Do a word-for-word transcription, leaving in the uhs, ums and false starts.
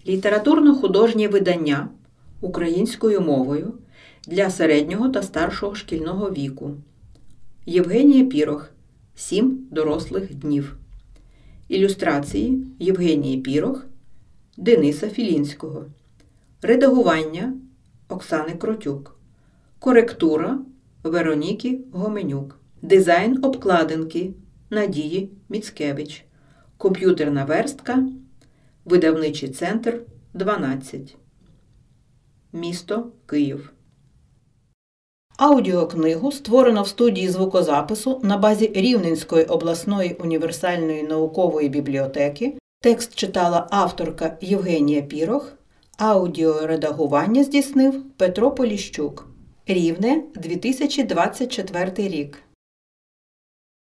Літературно-художнє видання українською мовою для середнього та старшого шкільного віку. Євгенія Пірох. Сім дорослих днів. Ілюстрації Євгенії Пірох, Дениса Філінського. Редагування Оксани Кротюк. Коректура Вероніки Гоменюк. Дизайн обкладинки Надії Міцкевич. Комп'ютерна верстка Видавничий центр дванадцять. Місто Київ. Аудіокнигу створено в студії звукозапису на базі Рівненської обласної універсальної наукової бібліотеки. Текст читала авторка Євгенія Пірох. Аудіоредагування здійснив Петро Поліщук. Рівне, дві тисячі двадцять четвертий рік.